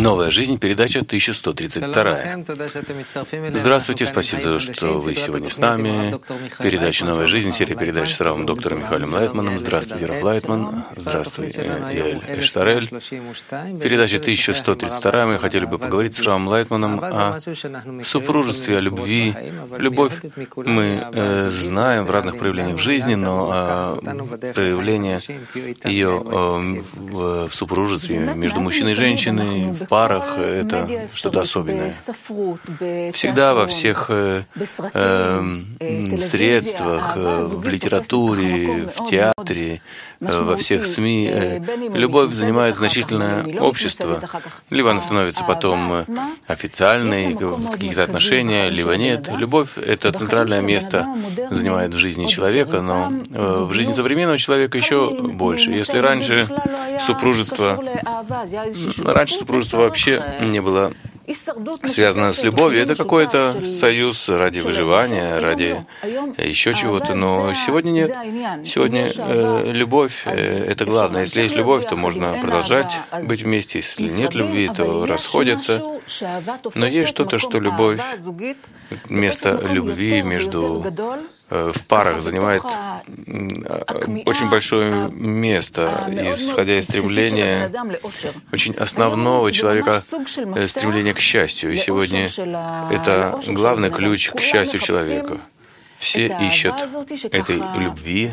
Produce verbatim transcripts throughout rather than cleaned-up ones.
Новая жизнь, передача тысяча сто тридцать два. Здравствуйте, спасибо, что вы сегодня с нами. Передача «Новая жизнь», серия передач с равным доктором Михаилом Лайтманом. Здравствуй, Раф Лайтман. Здравствуй, Яэль Эштарель. Передача тысяча сто тридцать два. Мы хотели бы поговорить с Равом Лайтманом о супружестве, о любви. Любовь мы э, знаем в разных проявлениях в жизни, но э, проявление ее э, в, в супружестве между мужчиной и женщиной, в парах — это что-то особенное. Всегда во всех э, э, средствах, э, в литературе, в театре, э, во всех СМИ э, любовь занимает значительное общество. Либо она становится потом официальной, в каких-то отношениях, либо нет. Любовь — это центральное место занимает в жизни человека, но э, в жизни современного человека еще больше. Если раньше супружество, раньше супружество вообще не было связано с любовью, это какой-то союз ради выживания, ради еще чего-то, но сегодня нет. Сегодня э, любовь э, — это главное. Если есть любовь, то можно продолжать быть вместе. Если нет любви, то расходятся. Но есть что-то, что любовь, место любви между в парах занимает очень большое место, исходя из стремления, очень основного человека, стремления к счастью. И сегодня это главный ключ к счастью человека. Все ищут этой любви,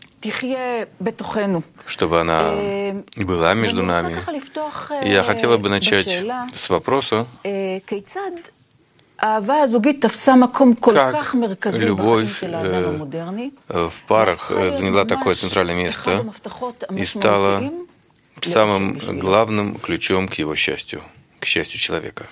чтобы она была между нами. Я хотела бы начать с вопроса, как любовь э, в парах заняла такое центральное место и стала самым главным ключом к его счастью, к счастью человека.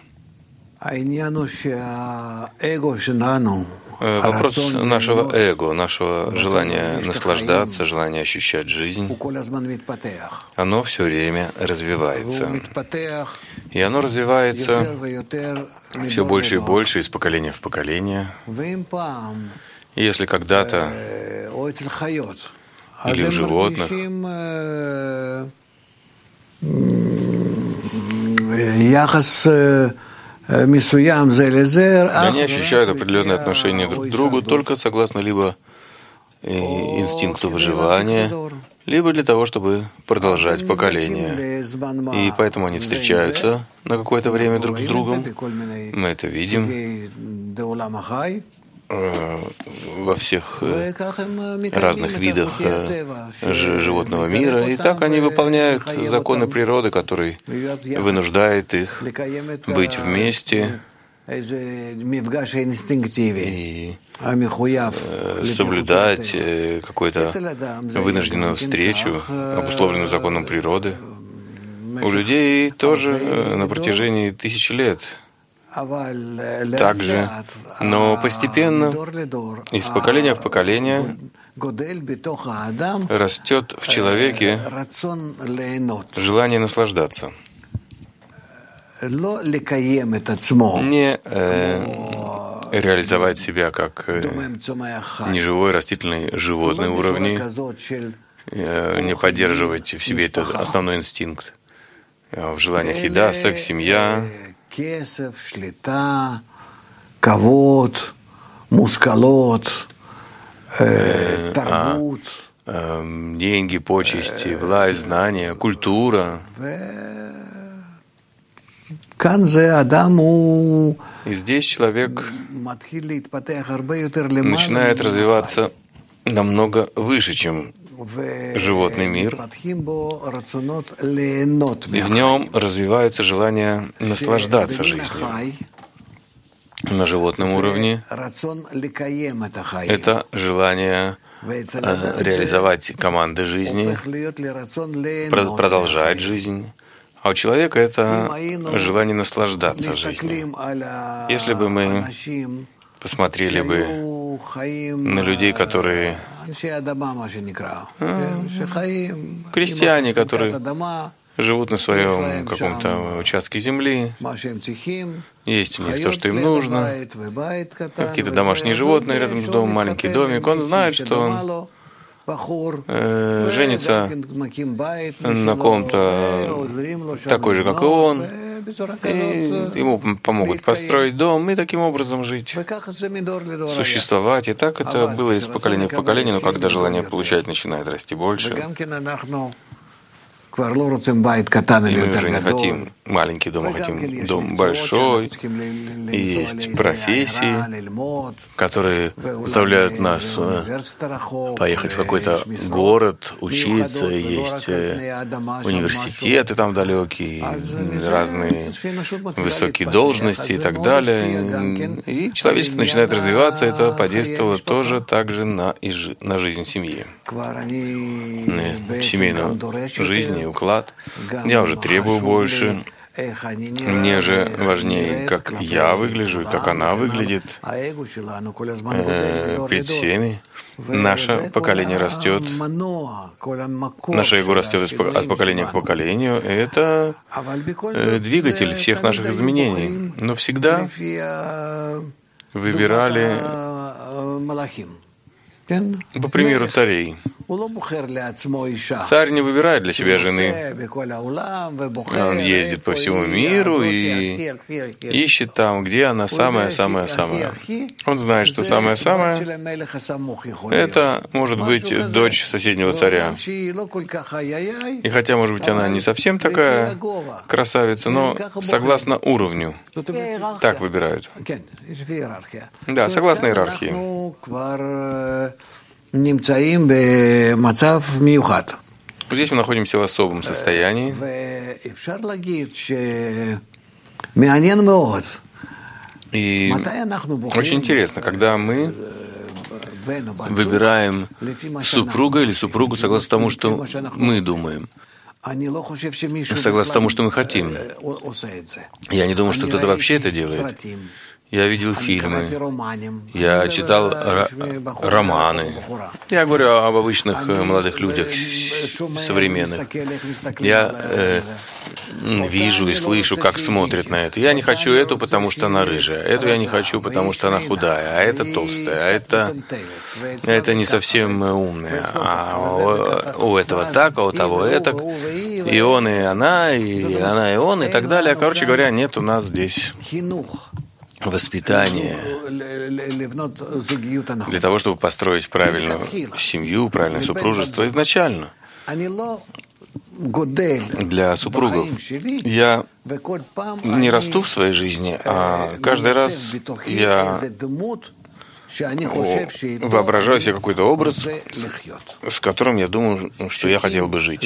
Вопрос нашего эго, нашего желания наслаждаться, желания ощущать жизнь, оно все время развивается. И оно развивается все больше и больше из поколения в поколение. И если когда-то или у животных они ощущают определенные отношения друг к другу только согласно либо инстинкту выживания, либо для того, чтобы продолжать поколение. И поэтому они встречаются на какое-то время друг с другом. Мы это видим во всех разных видах животного мира. И так они выполняют законы природы, которые вынуждают их быть вместе и соблюдать какую-то вынужденную встречу, обусловленную законом природы. У людей тоже на протяжении тысячи лет. Также, но постепенно, из поколения в поколение, растет в человеке желание наслаждаться. Не э, реализовать себя как э, неживой, растительный, животный уровень, э, не поддерживать в себе этот основной инстинкт. В желаниях еда, секс, семья, кавод, мускалот, тарбут, деньги, почести, власть, знания, культура. И здесь человек начинает развиваться намного выше, чем животный мир, и в нем развивается желание наслаждаться жизнью. На животном уровне это желание э, реализовать команды жизни, продолжать жизнь. А у человека это желание наслаждаться жизнью. Если бы мы посмотрели бы на людей, которые крестьяне, которые живут на своем каком-то участке земли, есть у них то, что им нужно, какие-то домашние животные рядом с домом, маленький домик. Он знает, что он э, женится на ком-то такой же, как и он, и ему помогут построить дом и таким образом жить, существовать. И так это было из поколения в поколение, но когда желание получать начинает расти больше, и мы уже не хотим маленький дом, а хотим дом большой. И есть профессии, которые заставляют нас поехать в какой-то город, учиться. Есть университеты там далекие, разные высокие должности и так далее. И человечество начинает развиваться. Это подействовало тоже также на, на жизнь семьи, семейную жизнь и уклад. Я уже требую больше. Мне же важнее, как я выгляжу, как она выглядит э, перед всеми. Наше поколение растет, наше эго растет от поколения к поколению. Это э, двигатель всех наших изменений. Но всегда выбирали по примеру царей. Царь не выбирает для себя жены. Он ездит по всему миру и ищет там, где она самая-самая-самая. Он знает, что самая-самая — это может быть дочь соседнего царя. И хотя, может быть, она не совсем такая красавица, но согласно уровню. Так выбирают. Да, согласно иерархии. Здесь мы находимся в особом состоянии. И очень интересно, когда мы выбираем супруга или супругу согласно тому, что мы думаем, согласно тому, что мы хотим. Я не думаю, что кто-то вообще это делает. Я видел фильмы, я читал романы. Я говорю об обычных молодых людях, современных. Я э, вижу и слышу, как смотрят на это. Я не хочу эту, потому что она рыжая. Эту я не хочу, потому что она худая. А это толстая. А это, это не совсем умная. А у, у этого так, а у того это. И он, и она, и она, и он, и так далее. Короче говоря, нет у нас здесь воспитание для того, чтобы построить правильную семью, правильное супружество изначально. Для супругов я не расту в своей жизни, а каждый раз я воображаю себе какой-то образ, с которым я думаю, что я хотел бы жить.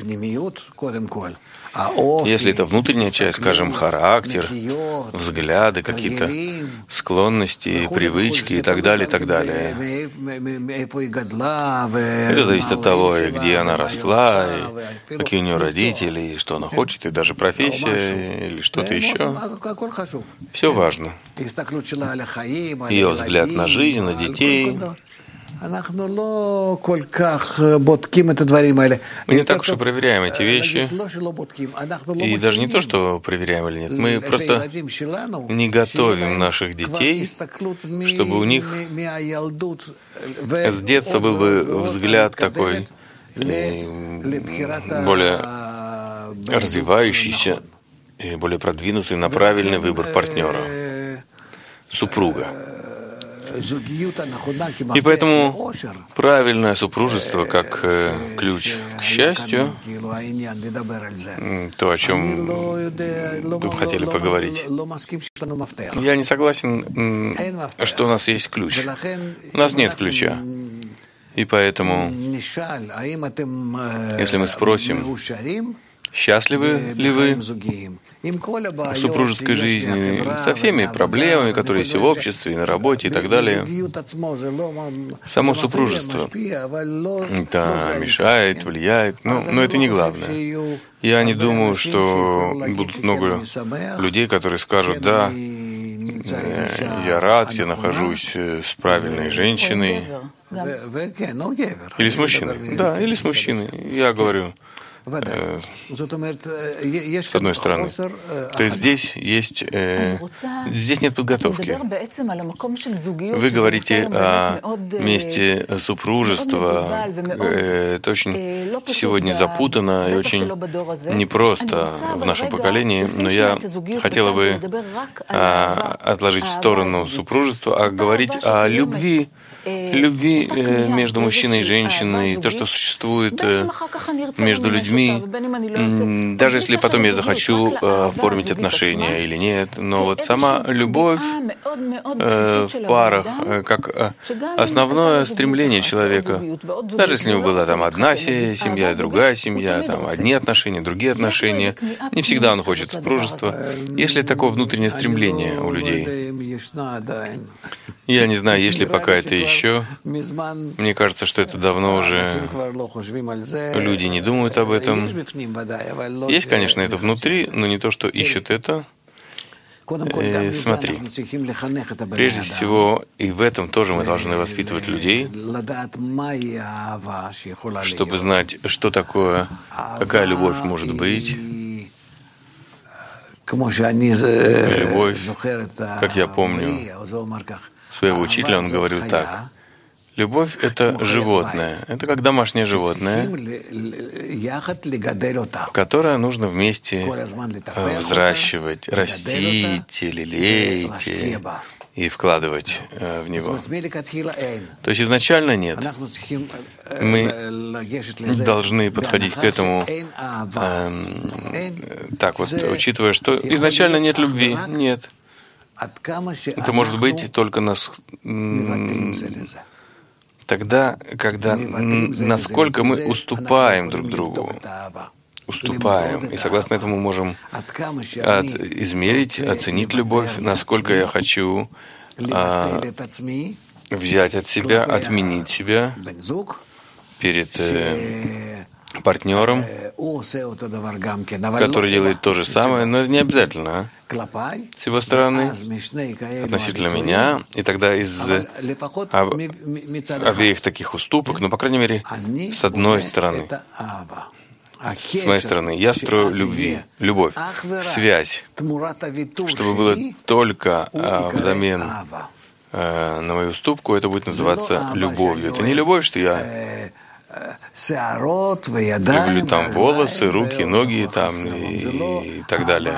Если это внутренняя часть, скажем, характер, взгляды, какие-то склонности, привычки и так далее, и так далее. Это зависит от того, где она росла, и какие у нее родители, и что она хочет, и даже профессия, или что-то еще. Все важно. Ее взгляд на жизнь, на детей. Мы не так уж и проверяем эти вещи. И даже не то, что проверяем или нет. Мы просто не готовим наших детей, чтобы у них с детства был бы взгляд такой более развивающийся и более продвинутый на правильный выбор партнера, супруга. И поэтому правильное супружество как э, ключ к счастью, то, о чем вы хотели поговорить. Я не согласен, что у нас есть ключ. У нас нет ключа. И поэтому, если мы спросим, счастливы ли вы в супружеской жизни, со всеми проблемами, которые есть в обществе, и на работе и так далее, само супружество, да, мешает, влияет, но, но это не главное. Я не думаю, что будут много людей, которые скажут: да, я рад, я нахожусь с правильной женщиной. Или с мужчиной. Да, или с мужчиной. Я говорю: э, с одной стороны. То есть здесь есть, э, здесь нет подготовки. Вы говорите о месте супружества. Э, это очень сегодня запутанно и очень непросто в нашем поколении, но я хотела бы а, отложить в сторону супружества, а говорить о любви, любви э, между мужчиной и женщиной, то, что существует э, между людьми, даже если потом я захочу э, оформить отношения или нет, но вот сама любовь э, в парах, э, как э, основное стремление человека, даже если у него была там одна семья, другая семья, там одни отношения, другие отношения, не всегда он хочет супружества. Если такое внутреннее стремление у людей, я не знаю, есть ли пока это еще. Мне кажется, что это давно уже люди не думают об этом. Есть, конечно, это внутри, но не то, что ищут это. И смотри, прежде всего, и в этом тоже мы должны воспитывать людей, чтобы знать, что такое, какая любовь может быть. Любовь, как я помню, своего учителя, он говорил так. Любовь — это животное, это как домашнее животное, которое нужно вместе взращивать, растить, лелеять и вкладывать в него. То есть изначально нет. Мы должны подходить к этому э, так вот, учитывая, что изначально нет любви. Нет. Это может быть только нас... Тогда, когда насколько мы уступаем друг другу, уступаем, и согласно этому можем от, измерить, оценить любовь, насколько я хочу а, взять от себя, отменить себя перед э, партнером, который делает то же самое, но это не обязательно с его стороны, относительно меня, и тогда из об, обеих таких уступок, ну, по крайней мере, с одной стороны, с моей стороны, я строю любви, любовь, связь, чтобы было только а, взамен а, на мою уступку, это будет называться любовью. Это не любовь, что я люблю там волосы, руки, ноги там и, и так далее.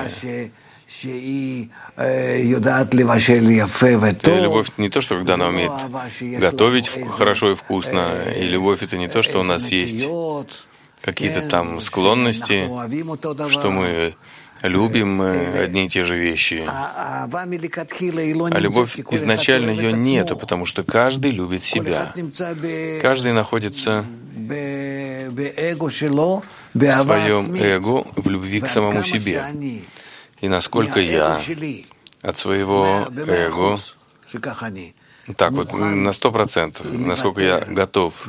Любовь не то, что когда она умеет готовить хорошо и вкусно, и любовь это не то, что у нас есть какие-то там склонности, что мы любим одни и те же вещи. А любовь изначально ее нету, потому что каждый любит себя. Каждый находится в своем эго, в любви к самому себе. И насколько я от своего эго, так вот, на сто процентов, насколько я готов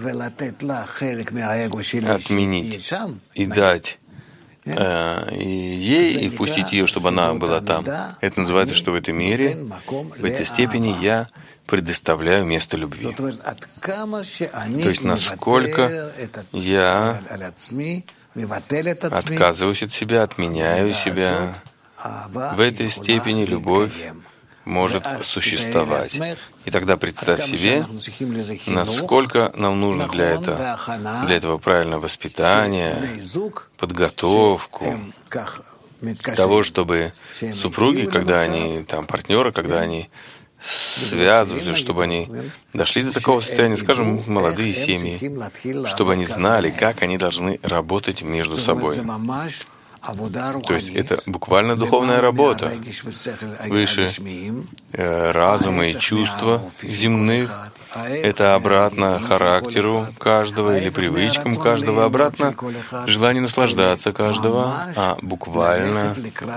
отменить и дать э, и ей, и впустить ее, чтобы она была там. Это называется, что в этой мере, в этой степени я предоставляю место любви. То есть, насколько я отказываюсь от себя, отменяю себя, в этой степени любовь может существовать. И тогда представь себе, насколько нам нужно для этого, для этого правильного воспитания, подготовку того, чтобы супруги, когда они там партнеры, когда они связываются, чтобы они дошли до такого состояния, скажем, молодые семьи, чтобы они знали, как они должны работать между собой. То есть это буквально духовная работа выше э, разума и чувства земных. Это обратно характеру каждого или привычкам каждого, обратно желанию наслаждаться каждого, а буквально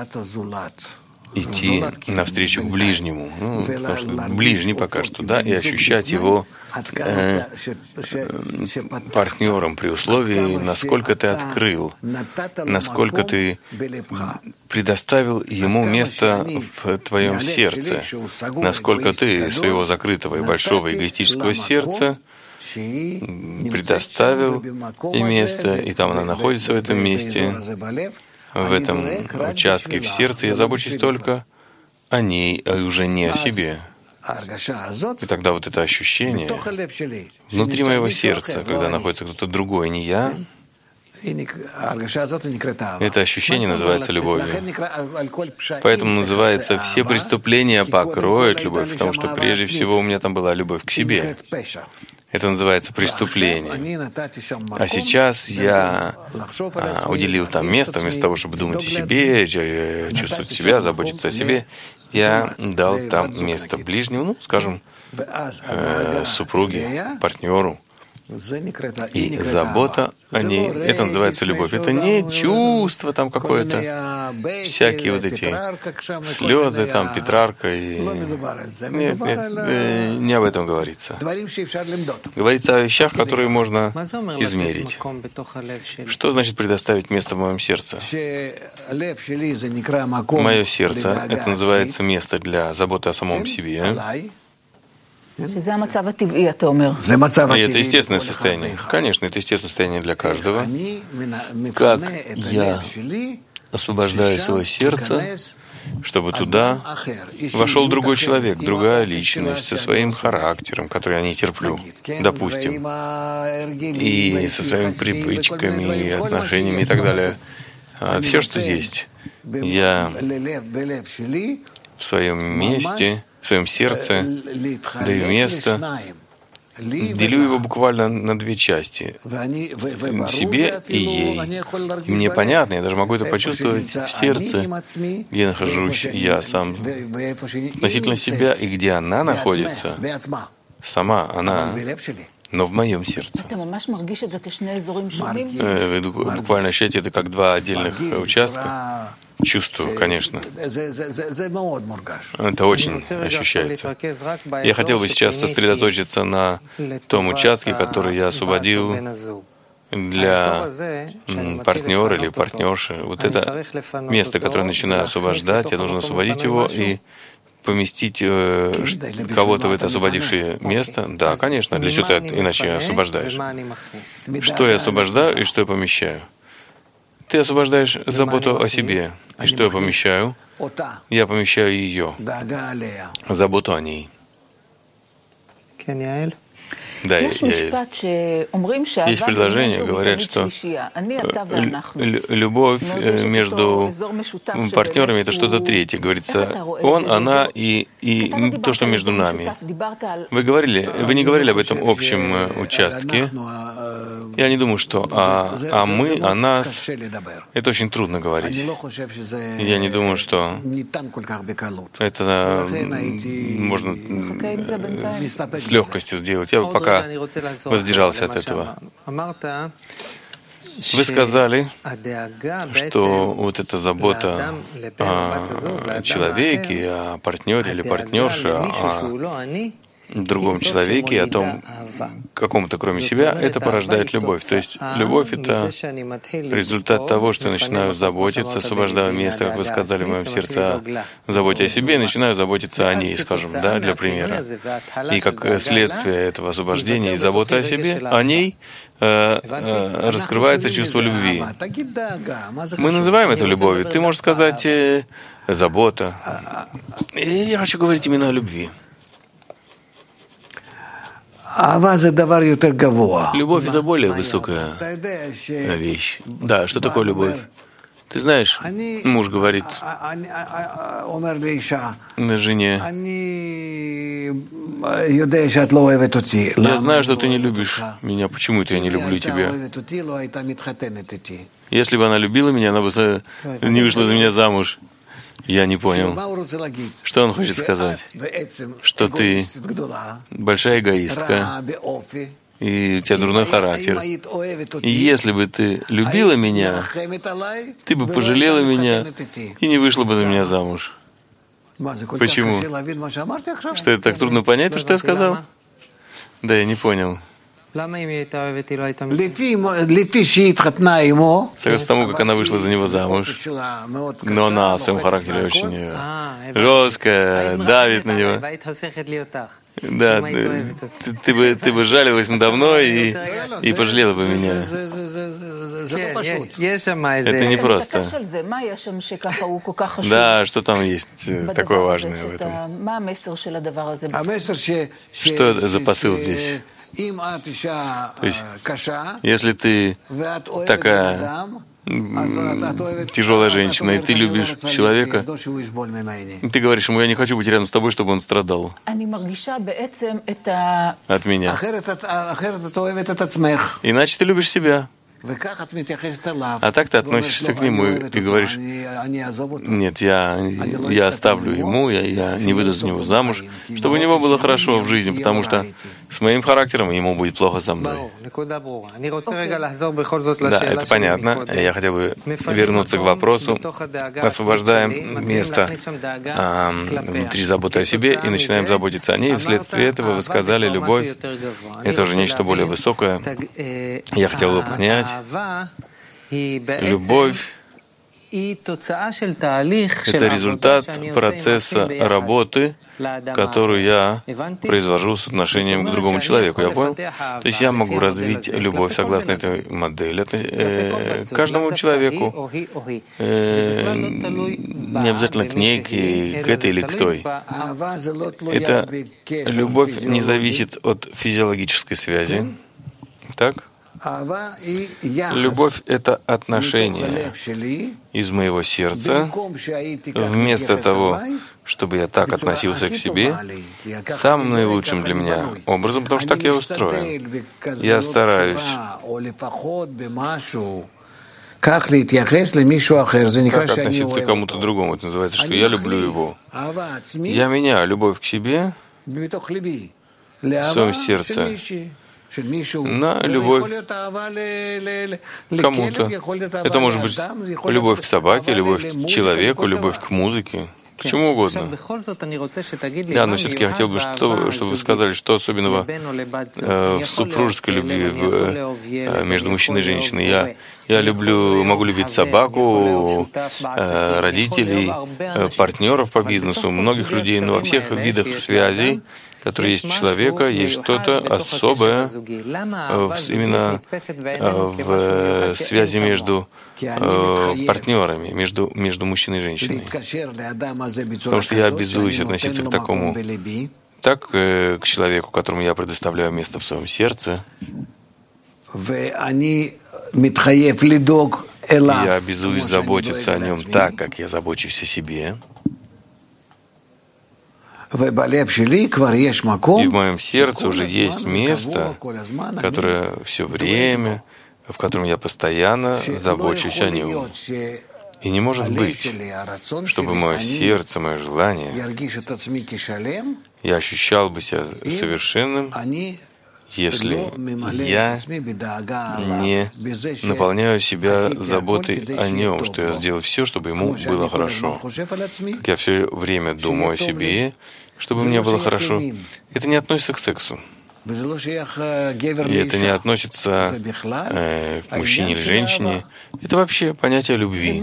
идти навстречу к ближнему, ну, потому что ближний пока что, да, и ощущать его э, э, партнером при условии, насколько ты открыл, насколько ты предоставил ему место в твоем сердце, насколько ты своего закрытого и большого эгоистического сердца предоставил ей место, и там она находится в этом месте, в этом участке в сердце. Я забочусь только о ней, а уже не о себе. И тогда вот это ощущение внутри моего сердца, когда находится кто-то другой, не я, это ощущение называется любовью. Поэтому называется «все преступления покроют любовь», потому что прежде всего у меня там была любовь к себе. Это называется преступление. А сейчас я а, уделил там место, вместо того, чтобы думать о себе, чувствовать себя, заботиться о себе, я дал там место ближнему, ну, скажем, э, супруге, партнеру. И забота о ней, это называется любовь. Это не чувство там какое-то, всякие вот эти слезы, там, Петрарка. И... Нет, нет, не об этом говорится. Говорится о вещах, которые можно измерить. Что значит предоставить место в моем сердце? Мое сердце, это называется место для заботы о самом себе. И это естественное состояние. Конечно, это естественное состояние для каждого. Как я освобождаю свое сердце, чтобы туда вошел другой человек, другая личность со своим характером, который я не терплю, допустим, и со своими привычками, и отношениями и так далее. Все, что есть, я в своем месте, в своем сердце даю место, делю его буквально на две части, себе и ей. И мне понятно, я даже могу это почувствовать в сердце, где нахожусь я сам относительно себя, и где она находится, сама она, но в моем сердце. Вы буквально ощущаете это как два отдельных участка. Чувствую, конечно. Это очень ощущается. Я хотел бы сейчас сосредоточиться на том участке, который я освободил для партнера или партнерши. Вот это место, которое я начинаю освобождать, я должен освободить его и поместить э, кого-то в это освободившее место. Да, конечно, для чего ты иначе освобождаешь? Что я освобождаю и что я помещаю? Ты освобождаешь заботу о себе. И что я помещаю? Я помещаю ее. Заботу о ней. Да, я, я... Есть предложение, говорят, что любовь между партнерами — это что-то третье. Говорится, он, она и, и то, что между нами. Вы говорили, вы не говорили об этом общем участке. Я не думаю, что а, а мы, о нас, это очень трудно говорить. Я не думаю, что это можно с легкостью сделать. Я бы пока воздержался от этого. Вы сказали, что вот эта забота о человеке, о партнере или партнерше, о другом человеке, о том каком-то кроме себя, это порождает любовь. То есть любовь — это результат того, что я начинаю заботиться, освобождаю место, как вы сказали, в моем сердце, о заботе о себе, и начинаю заботиться о ней, скажем, да, для примера. И как следствие этого освобождения и заботы о себе, о ней э, э, раскрывается чувство любви. Мы называем это любовью. Ты можешь сказать э, забота. И я хочу говорить именно о любви. Любовь — это более высокая вещь. Да, что такое любовь? Ты знаешь, муж говорит жене: «Я знаю, что ты не любишь меня. Почему это я не люблю тебя? Если бы она любила меня, она бы не вышла за меня замуж». Я не понял. Что он хочет сказать? Что ты большая эгоистка, и у тебя дурной характер. И если бы ты любила меня, ты бы пожалела меня и не вышла бы за меня замуж. Почему? Что это так трудно понять, то, что я сказал? Да, я не понял. Согласно тому, как она вышла за него замуж, но она в своем характере очень жесткая, давит на него. Да, ты, ты, бы, ты бы жалилась надо мной и, и пожалела бы меня. Это не просто. Да, что там есть такое важное в этом? Что это за посыл здесь? То есть, если ты такая тяжелая женщина, и ты любишь человека, ты говоришь ему: я не хочу быть рядом с тобой, чтобы он страдал от меня. Иначе ты любишь себя. А так ты относишься к нему и, и говоришь: нет, я, я оставлю ему, я, я не выйду за него замуж, чтобы у него было хорошо в жизни, потому что с моим характером ему будет плохо со мной. Да, это понятно. Я хотел бы вернуться к вопросу. Освобождаем место а, внутри заботы о себе и начинаем заботиться о ней. Вследствие этого вы сказали: любовь — это уже нечто более высокое. Я хотел бы понять, любовь — это результат процесса работы, которую я произвожу с отношением к другому человеку. Я понял? То есть я могу развить любовь согласно этой модели э, каждому человеку. Э, не обязательно к ней, к, к этой или к той. Эта любовь не зависит от физиологической связи. Так? Любовь — это отношение из моего сердца. Вместо того, чтобы я так относился к себе, самым наилучшим для меня образом, потому что так я устроен. Я стараюсь как относиться к кому-то другому. Это называется, что я люблю его. Я меняю любовь к себе в своем сердце на любовь к кому-то. Это может быть любовь к собаке, любовь к человеку, любовь к музыке, к чему угодно. Да, но все-таки я хотел бы, что, чтобы вы сказали, что особенного э, в супружеской любви в, э, между мужчиной и женщиной. Я, я люблю, могу любить собаку, э, родителей, э, партнеров по бизнесу, многих людей, но во всех видах связей, которые есть у человека, есть что-то особое в, именно в связи между партнерами, между, между мужчиной и женщиной. Потому что я обязуюсь относиться к такому, так к человеку, которому я предоставляю место в своем сердце. Я обязуюсь заботиться о нем так, как я забочусь о себе. И в моем сердце уже есть место, которое все время, в котором я постоянно забочусь о нем. И не может быть, чтобы мое сердце, мое желание, я ощущал бы себя совершенным, если я не наполняю себя заботой о нем, что я сделаю все, чтобы ему было хорошо. Как я все время думаю о себе, чтобы мне было хорошо. Это не относится к сексу. И это не относится э, к мужчине или женщине. Это вообще понятие любви.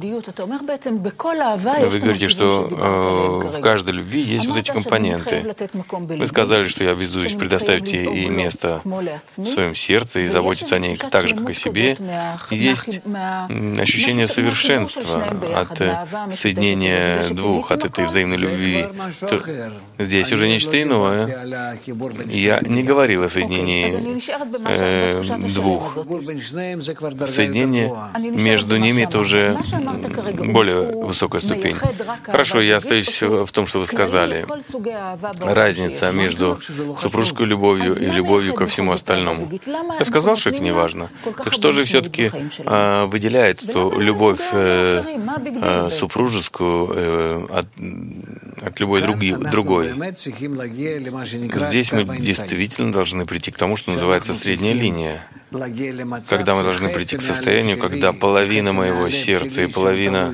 Вы говорите, что э, в каждой любви есть вот эти компоненты. Вы сказали, что я обязуюсь предоставить ей место в своем сердце и заботиться о ней так же, как и о себе. И есть ощущение совершенства от соединения двух, от этой взаимной любви. То здесь уже нечто иное. Я не говорил о соединении э, двух. Соединение между ними — это уже более высокая ступень. Хорошо, я остаюсь в том, что вы сказали. Разница между супружеской любовью и любовью ко всему остальному. Я сказал, что это не важно. Так что же все-таки э, выделяет эту любовь э, э, супружескую э, от, от любой други, другой? Здесь мы действительно должны прийти к тому, что называется средняя линия. Когда мы должны прийти к состоянию, когда половина моего сердца и половина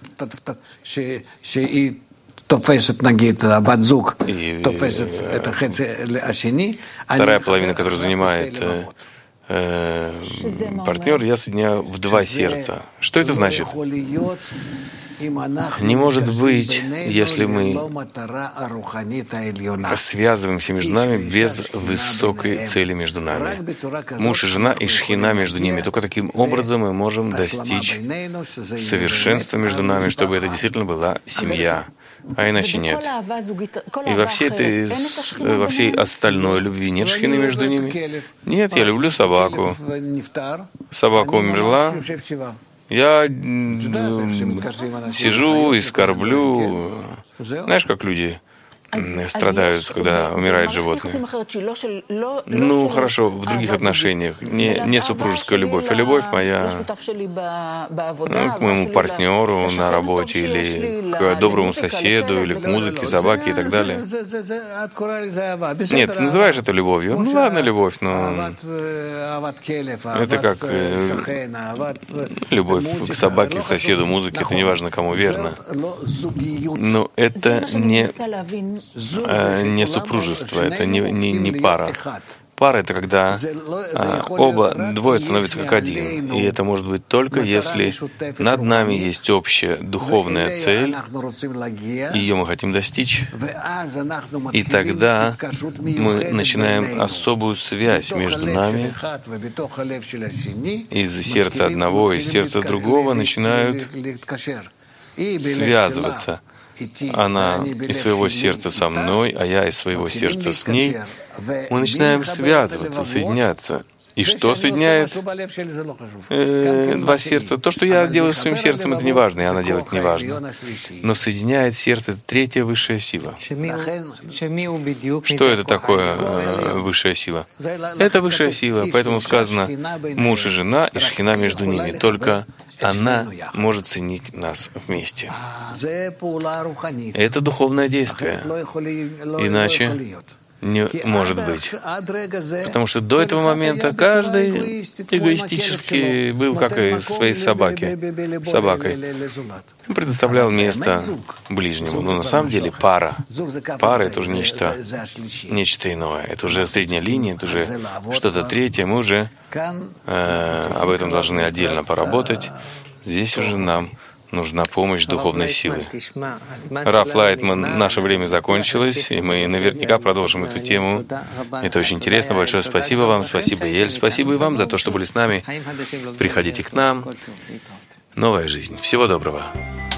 и вторая половина, которая занимает э, партнер, я соединяю в два сердца. Что это значит? Не может быть, если мы связываемся между нами без высокой цели между нами. Муж и жена и шхина между ними. Только таким образом мы можем достичь совершенства между нами, чтобы это действительно была семья. А иначе нет. И во всей, этой, во всей остальной любви нет шхины между ними? Нет, я люблю собаку. Собака умерла. Я сижу и скорблю. Знаешь, как люди страдают, когда умирает животное? Ну, хорошо, в других отношениях. Не, не супружеская любовь, а любовь моя ну, к моему партнеру на работе, или к доброму соседу, или к музыке, собаке и так далее. Нет, ты называешь это любовью. Ну ладно, любовь, но это как э, любовь к собаке, соседу, музыке, это неважно кому верно. Но это не не супружество, это не, не, не пара. Пара — это когда а, оба, двое становятся как один. И это может быть только если над нами есть общая духовная цель, ее мы хотим достичь. И тогда мы начинаем особую связь между нами. Из сердца одного и сердца другого начинают связываться. Она из своего сердца со мной, а я из своего сердца с ней. Мы начинаем связываться, соединяться. И что соединяет э, два сердца? То, что я делаю своим сердцем, это не важно, и она делает не важно. Но соединяет сердце — это третья высшая сила. Что это такое э, высшая сила? Это высшая сила, поэтому сказано муж и жена, и шхина между ними. Только она может ценить нас вместе. Это духовное действие. Иначе не может быть. Потому что до этого момента каждый эгоистически был как и своей собаке, собакой. Он предоставлял место ближнему. Но на самом деле пара. Пара — это уже нечто, нечто иное. Это уже средняя линия, это уже что-то третье. Мы уже э, об этом должны отдельно поработать. Здесь уже нам нужна помощь духовной силы. Раф Лайтман, наше время закончилось, и мы наверняка продолжим эту тему. Это очень интересно. Большое спасибо вам, спасибо, Ель. Спасибо и вам за то, что были с нами. Приходите к нам. Новая жизнь. Всего доброго.